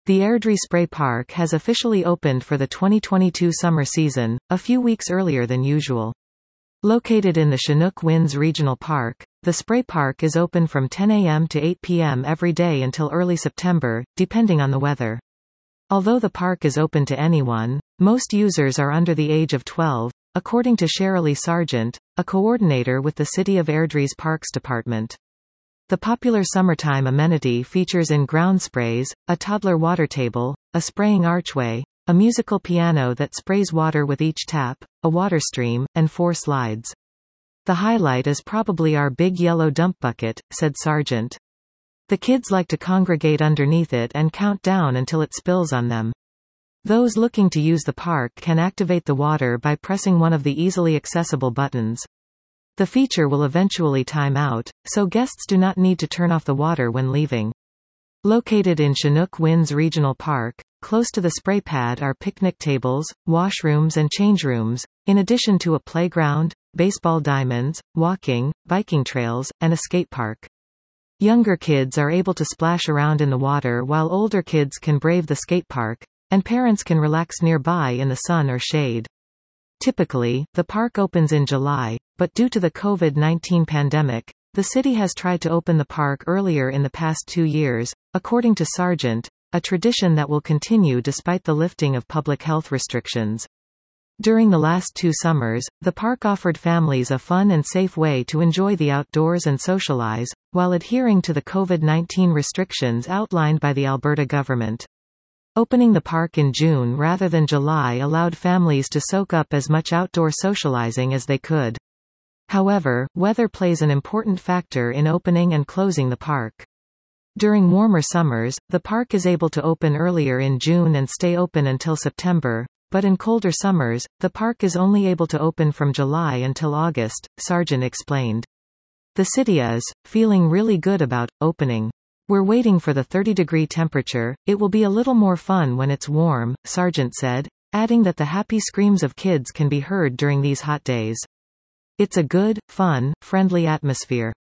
The Airdrie Spray Park has officially opened for the 2022 summer season, a few weeks earlier than usual. Located in the Chinook Winds Regional Park, the Spray Park is open from 10 a.m. to 8 p.m. every day until early September, depending on the weather. Although the park is open to anyone, most users are under the age of 12, according to Sherilee Sargent, a coordinator with the City of Airdrie's Parks Department. The popular summertime amenity features in-ground sprays, a toddler water table, a spraying archway, a musical piano that sprays water with each tap, a water stream, and 4 slides. The highlight is probably our big yellow dump bucket, said Sargent. The kids like to congregate underneath it and count down until it spills on them. Those looking to use the park can activate the water by pressing one of the easily accessible buttons. The feature will eventually time out, so guests do not need to turn off the water when leaving. Located in Chinook Winds Regional Park, close to the spray pad are picnic tables, washrooms and change rooms, in addition to a playground, baseball diamonds, walking, biking trails, and a skate park. Younger kids are able to splash around in the water while older kids can brave the skate park, and parents can relax nearby in the sun or shade. Typically, the park opens in July, but due to the COVID-19 pandemic, the city has tried to open the park earlier in the past 2 years, according to Sargent, a tradition that will continue despite the lifting of public health restrictions. During the last 2 summers, the park offered families a fun and safe way to enjoy the outdoors and socialize, while adhering to the COVID-19 restrictions outlined by the Alberta government. Opening the park in June rather than July allowed families to soak up as much outdoor socializing as they could. However, weather plays an important factor in opening and closing the park. During warmer summers, the park is able to open earlier in June and stay open until September, but in colder summers, the park is only able to open from July until August, Sargent explained. The city is feeling really good about opening. We're waiting for the 30-degree temperature. It will be a little more fun when it's warm, Sargent said, adding that the happy screams of kids can be heard during these hot days. It's a good, fun, friendly atmosphere.